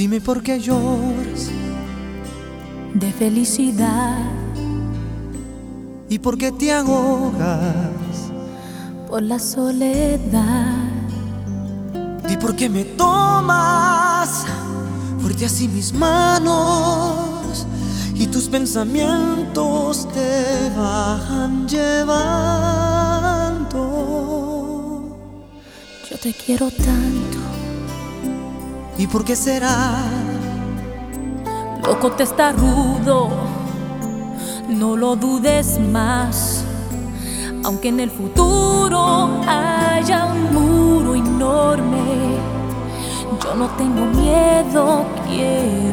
Dime por qué lloras de felicidad, y por qué te ahogas. por la soledad. Di por qué me tomas fuerte así mis manos y tus pensamientos te van llevando. Yo te quiero tanto. ¿Y por qué será? Loco, testarudo, no lo dudes más. Aunque en el futuro haya un muro enorme, yo no tengo miedo, quiero